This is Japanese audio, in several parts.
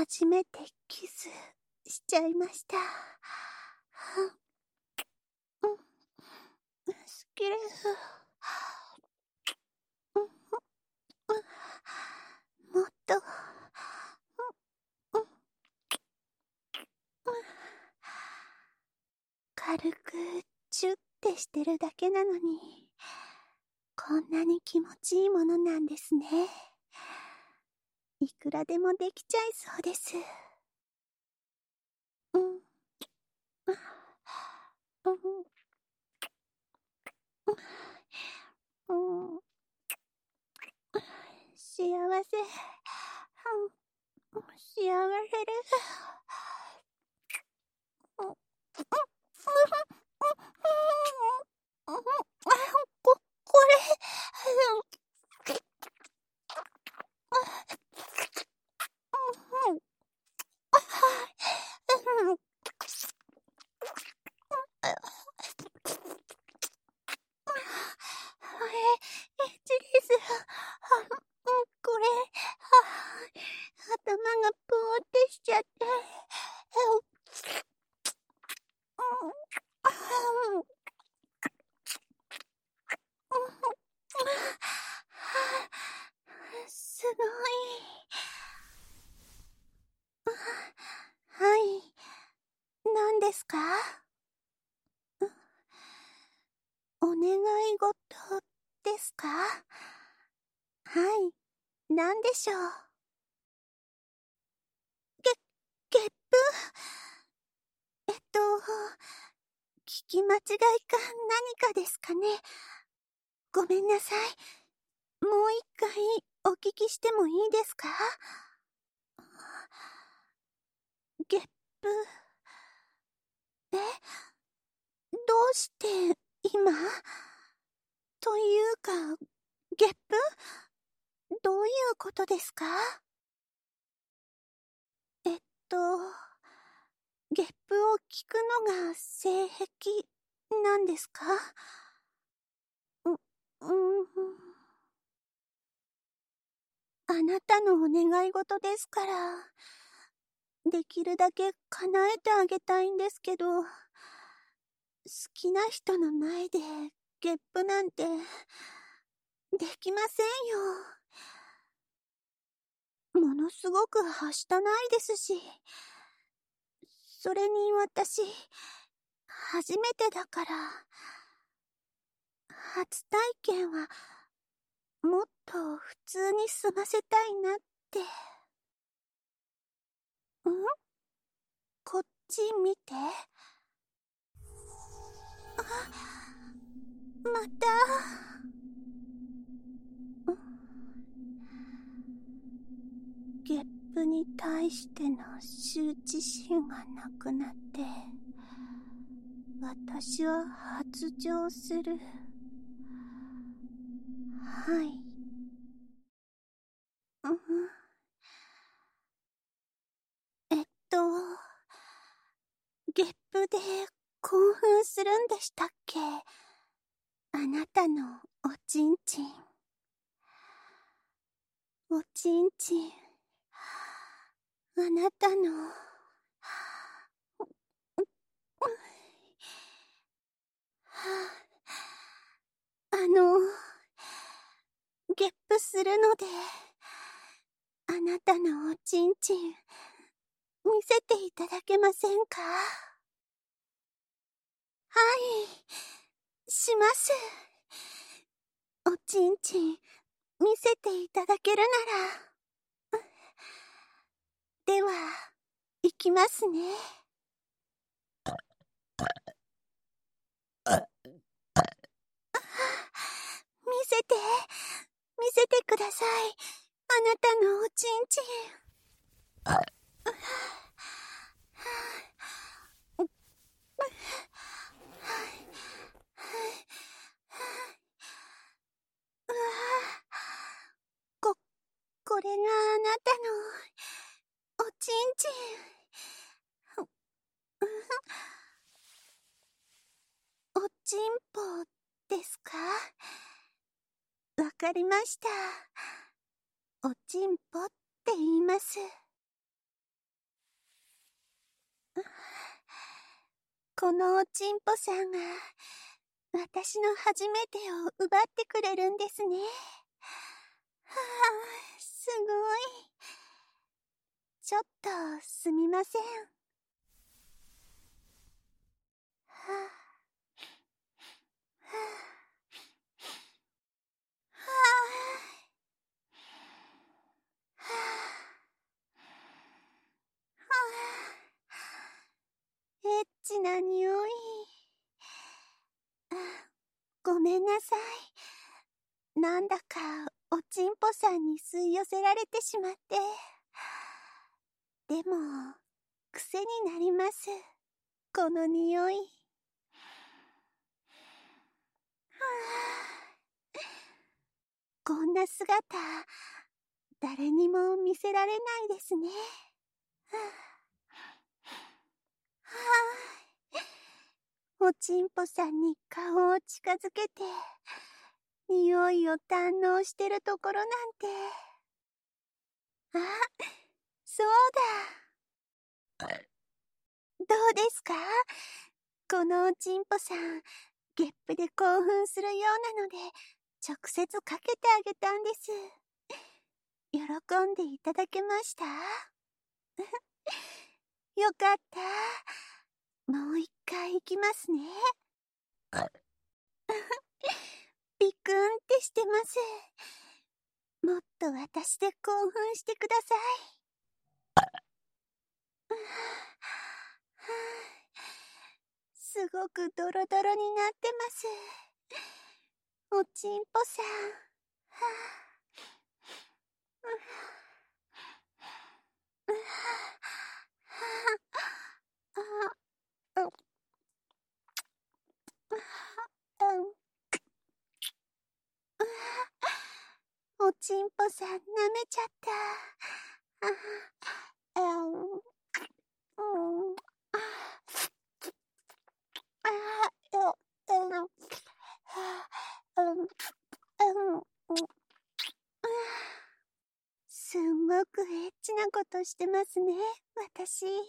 初めてキスしちゃいました。スキレフ。もっと。軽くチュッてしてるだけなのに、こんなに気持ちいいものなんですね。いくらでもできちゃいそうです。幸せ。幸せです。これ。エッチです。これ、頭がぽーってしちゃって。すごい。はい。何ですか？お願い事ですか？はい。何でしょう？ゲップ？聞き間違いか何かですかね。ごめんなさい。もう一回お聞きしてもいいですか？ゲップ。どうして今？というか、ゲップ？どういうことですか？えっと、ゲップを聞くのが性癖なんですか？あなたのお願い事ですから、できるだけ叶えてあげたいんですけど、好きな人の前でゲップなんてできませんよ。ものすごくはしたないですし、それに私、初めてだから、初体験はもっと普通に済ませたいなって。こっち見て。また。ゲップに対しての羞恥心がなくなって、私は発情する。はい。えっと、ゲップで興奮するんでしたっけ？あなたのおちんちん。おちんちん。あなたの。ゲップするので、あなたのおちんちん、見せていただけませんか？はい、します。おちんちん、見せていただけるなら。では、いきますね。見せてください。あなたのおちんちん。こ、これがあなたのおちんちん。おちんぽですか？わかりました。おちんぽって言います。 このおちんぽさんが、私の初めてを奪ってくれるんですね。はあ、すごい。ちょっと、すみません。はあ、はあ、はあ、はあ、エッチな匂い。ごめんなさい。なんだか、おちんぽさんに吸い寄せられてしまって。でも、癖になります。この匂い。はあ、こんな姿、誰にも見せられないですね。はあ、はあ、おちんぽさんに顔を近づけて、匂いを堪能してるところなんて。あ、そうだ。どうですか？このおちんぽさん、ゲップで興奮するようなので、直接かけてあげたんです。喜んでいただけました？よかった。もう一回行きますね。ビクンってしてます。もっと私で興奮してください。すごくドロドロになってます。おちんぽさん。おちんぽさん舐めちゃった。すんごくエッチなことしてますね、私。で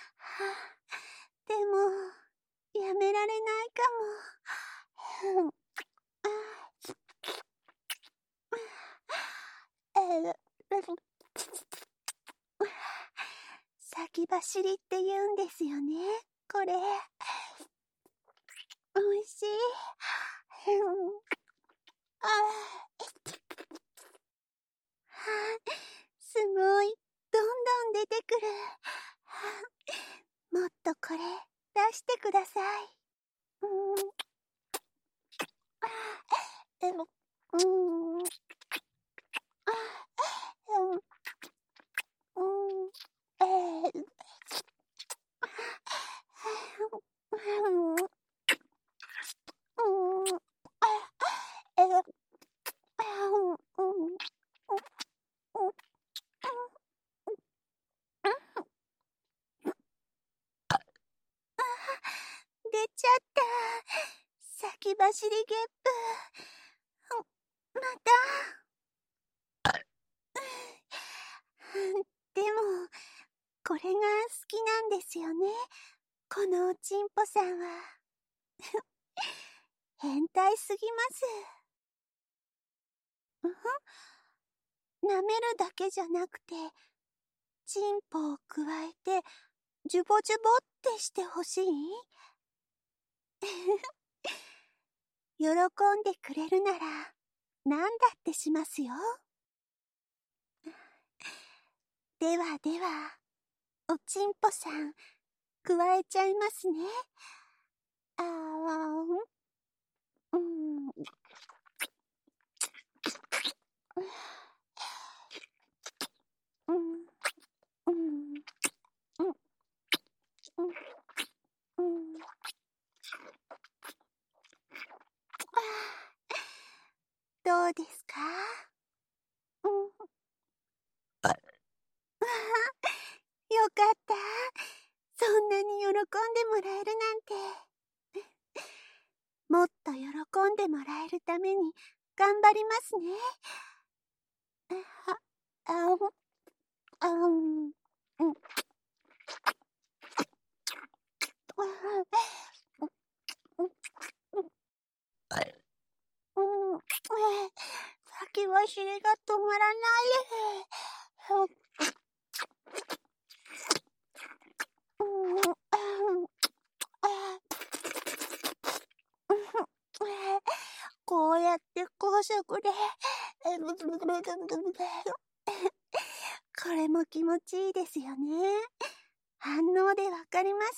も、やめられないかも。先走りって言うんですよね、これ。おいしい。すごい。どんどん出てくる。もっとこれ、出してください。でも、出ちゃった。先走りゲップ。また。でも、これが好きなんですよね。このおちんぽさんは。変態すぎます。舐めるだけじゃなくて、チンポをくわえて、ジュボジュボってしてほしい？喜んでくれるなら、なんだってしますよ。ではでは、おちんぽさん、くわえちゃいますね。あーん。うん。うん。うん。うん。どうですか？うん。よかった。そんなに喜んでもらえるなんて。もっと喜んでもらえるために頑張りますね。あ、あ、うん。 先走りが止まらない。こうやって高速でこれも気持ちいいですよね。反応でわかります。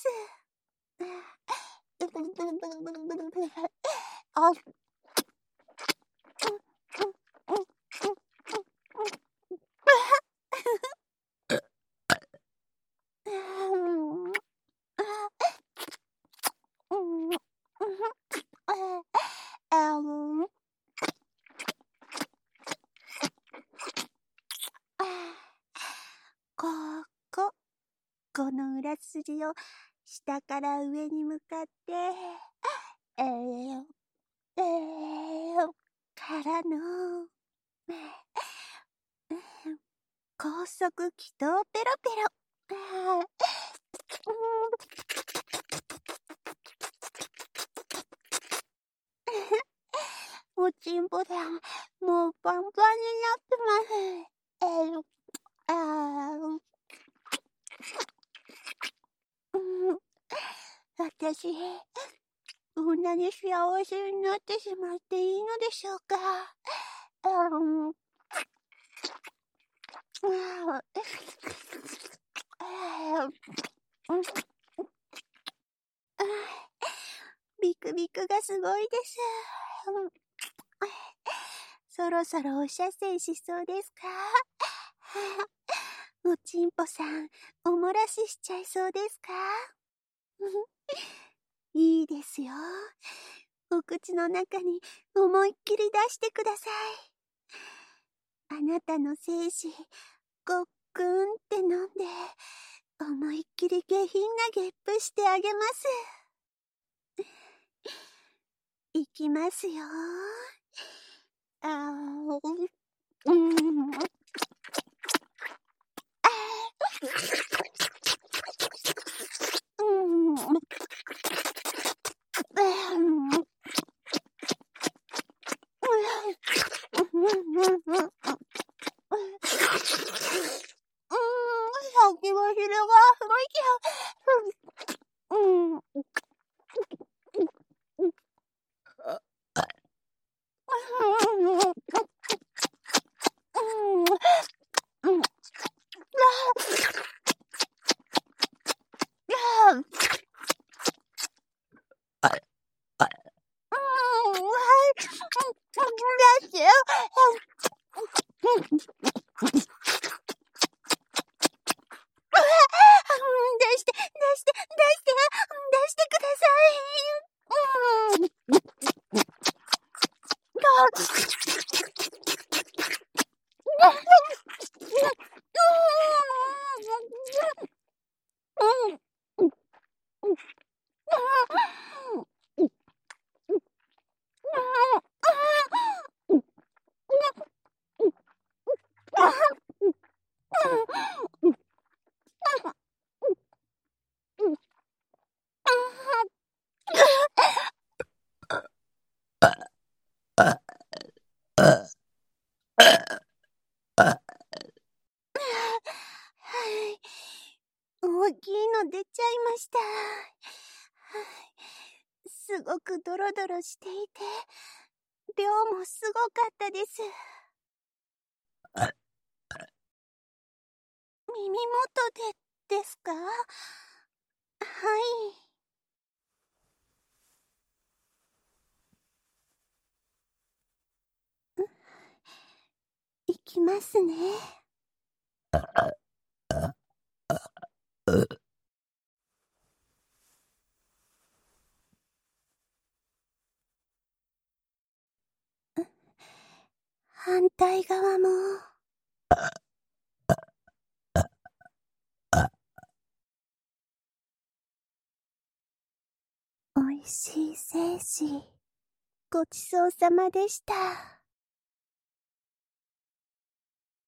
あこの裏筋を下から上に向かって、からの、高速気筒ペロペロ。おちんぽさん、もうパンパンになってます。私、こんなに幸せになってしまっていいのでしょうか。ビクビクがすごいです。そろそろお射精しそうですか？おちんぽさん、おもらししちゃいそうですか？いいですよ。お口の中に思いっきり出してください。あなたの精子、ごっくんって飲んで、思いっきり下品なゲップしてあげます。いきますよ。先走りが出してくださ大きいの出ちゃいました。すごくドロドロしていて、量もすごかったです。耳元でですか？はい。いきますね。反対側も。おいしい精子、ごちそうさまでした。